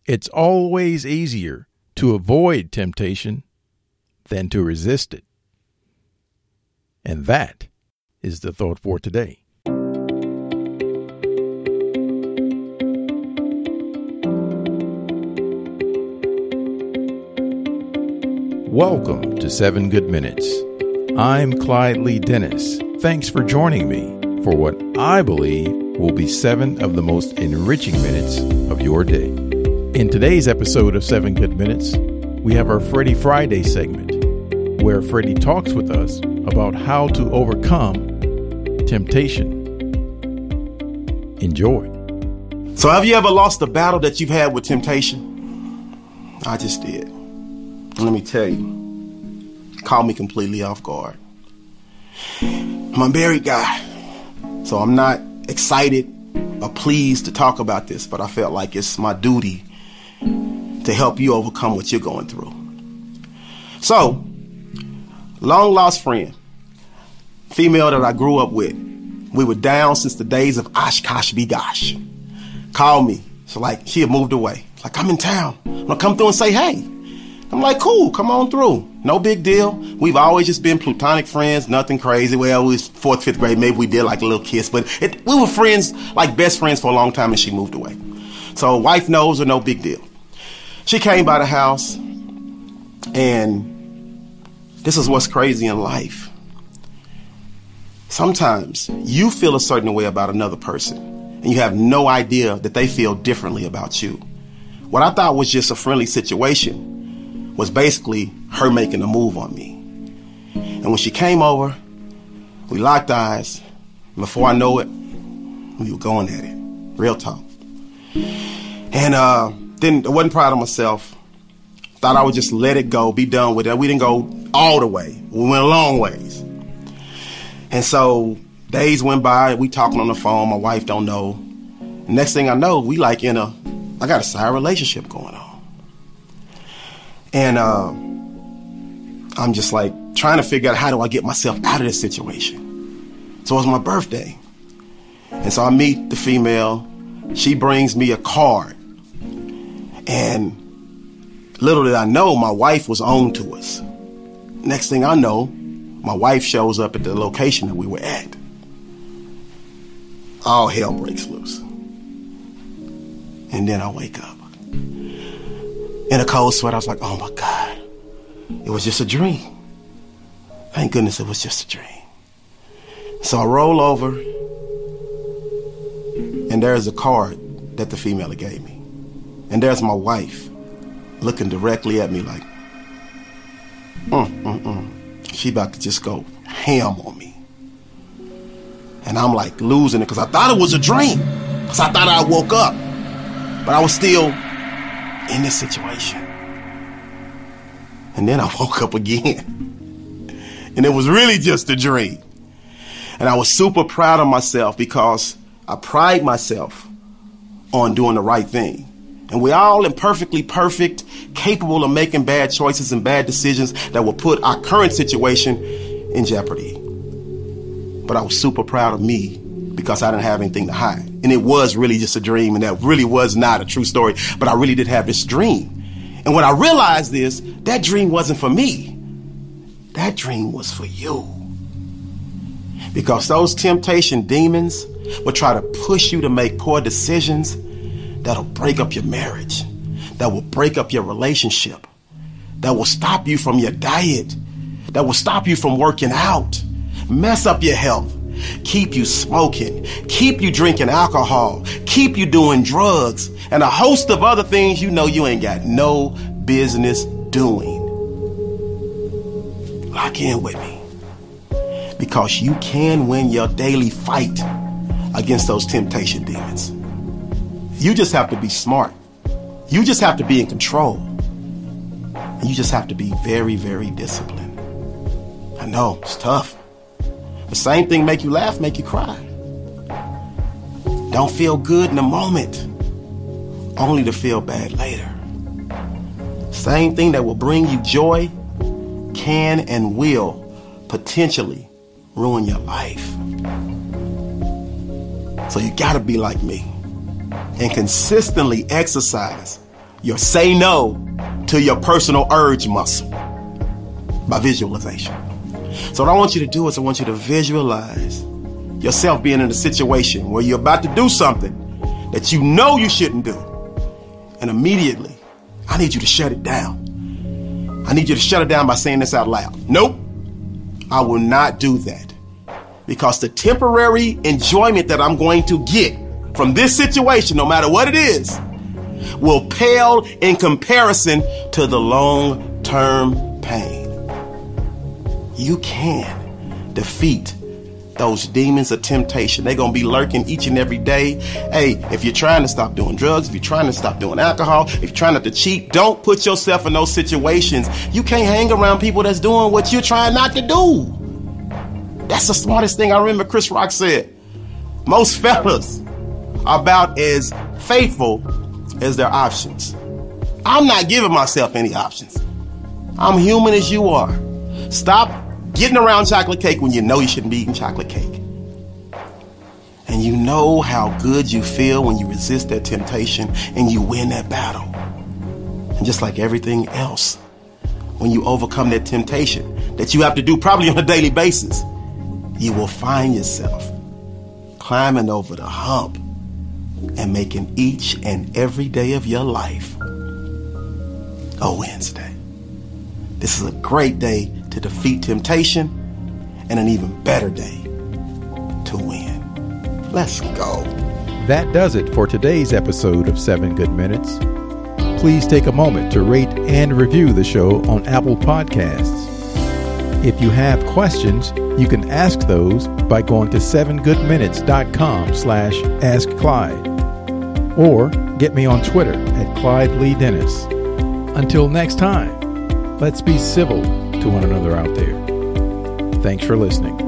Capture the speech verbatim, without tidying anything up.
It's always easier to avoid temptation than to resist it. And that is the thought for today. Welcome to Seven Good Minutes. I'm Clyde Lee Dennis. Thanks for joining me for what I believe will be seven of the most enriching minutes of your day. In today's episode of Seven Good Minutes, we have our Freddie Friday segment, where Freddie talks with us about how to overcome temptation. Enjoy. So have you ever lost a battle that you've had with temptation? I just did. Let me tell you, it caught me completely off guard. I'm a married guy, so I'm not excited or pleased to talk about this, but I felt like it's my duty to help you overcome what you're going through. So, long lost friend, female that I grew up with, we were down since the days of Oshkosh Be Gosh. Called me, so like she had moved away. Like, I'm in town, I'm gonna come through and say hey. I'm like, cool, come on through. No big deal. We've always just been platonic friends, nothing crazy. Well, we was fourth, fifth grade, maybe we did like a little kiss, but it, we were friends, like best friends for a long time, and she moved away. So wife knows her, no big deal. She came by the house, and this is what's crazy in life. Sometimes you feel a certain way about another person, and you have no idea that they feel differently about you. What I thought was just a friendly situation was basically her making a move on me. And when she came over, we locked eyes. And before I know it, we were going at it. Real talk. And uh, then I wasn't proud of myself. Thought I would just let it go, be done with it. We didn't go all the way. We went a long ways. And so days went by, we talking on the phone, my wife don't know. Next thing I know, we like in a, I got a side relationship going on. And uh, I'm just like trying to figure out how do I get myself out of this situation. So it was my birthday. And so I meet the female. She brings me a card. And little did I know, my wife was on to us. Next thing I know, my wife shows up at the location that we were at. All hell breaks loose. And then I wake up. In a cold sweat, I was like, oh my God, it was just a dream. Thank goodness it was just a dream. So I roll over, and there's a card that the female gave me. And there's my wife looking directly at me like, mm, mm, mm. She about to just go ham on me. And I'm like losing it because I thought it was a dream. Because I thought I woke up. But I was still in this situation. And then I woke up again. And it was really just a dream. And I was super proud of myself because I pride myself on doing the right thing. And we're all imperfectly perfect, capable of making bad choices and bad decisions that will put our current situation in jeopardy. But I was super proud of me because I didn't have anything to hide. And it was really just a dream, and that really was not a true story. But I really did have this dream. And when I realized this, that dream wasn't for me. That dream was for you. Because those temptation demons will try to push you to make poor decisions that'll break up your marriage, that will break up your relationship, that will stop you from your diet, that will stop you from working out, mess up your health, keep you smoking, keep you drinking alcohol, keep you doing drugs, and a host of other things you know you ain't got no business doing. Lock in with me, because you can win your daily fight against those temptation demons. You just have to be smart. You just have to be in control. And you just have to be very, very disciplined. I know, it's tough. The same thing make you laugh, make you cry. Don't feel good in the moment, only to feel bad later. Same thing that will bring you joy can and will potentially ruin your life. So you gotta be like me and consistently exercise your say no to your personal urge muscle by visualization. So what I want you to do is I want you to visualize yourself being in a situation where you're about to do something that you know you shouldn't do. And immediately, I need you to shut it down. I need you to shut it down by saying this out loud. Nope, I will not do that. Because the temporary enjoyment that I'm going to get from this situation, no matter what it is, will pale in comparison to the long-term pain. You can defeat those demons of temptation. They're going to be lurking each and every day. Hey, if you're trying to stop doing drugs, if you're trying to stop doing alcohol, if you're trying not to cheat, don't put yourself in those situations. You can't hang around people that's doing what you're trying not to do. That's the smartest thing I remember Chris Rock said. Most fellas are about as faithful as their options. I'm not giving myself any options. I'm human as you are. Stop getting around chocolate cake when you know you shouldn't be eating chocolate cake. And you know how good you feel when you resist that temptation and you win that battle. And just like everything else, when you overcome that temptation that you have to do probably on a daily basis, you will find yourself climbing over the hump and making each and every day of your life a Wednesday. This is a great day to defeat temptation and an even better day to win. Let's go. That does it for today's episode of seven Good Minutes. Please take a moment to rate and review the show on Apple Podcasts. If you have questions, you can ask those by going to seven good minutes dot com slash ask Clyde or get me on Twitter at Clyde Lee Dennis. Until next time, let's be civil to one another out there. Thanks for listening.